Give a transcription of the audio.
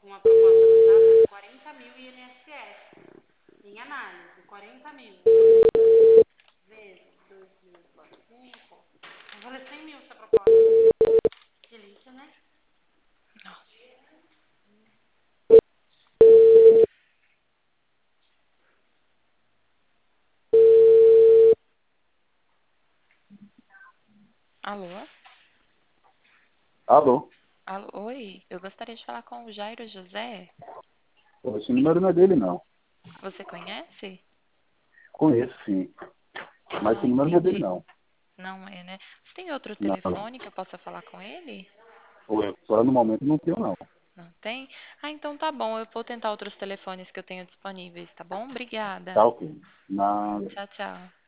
uma proposta do Safra de 40 mil INSS em análise, 40 mil vezes 2.045, vai valer 100 mil essa proposta. Delícia, né? Alô? Alô? Alô? Oi, eu gostaria de falar com o Jairo José. Pô, esse número não é dele, não. Você conhece? Conheço, sim. Mas esse Ah, número não é dele, entendi. não. Não é, né? Você tem outro Não. telefone que eu possa falar com ele? Pô, agora no momento não tenho, não. Não tem? Ah, então tá bom. Eu vou tentar outros telefones que eu tenho disponíveis, tá bom? Obrigada. Tá ok. Nada. Tchau, tchau.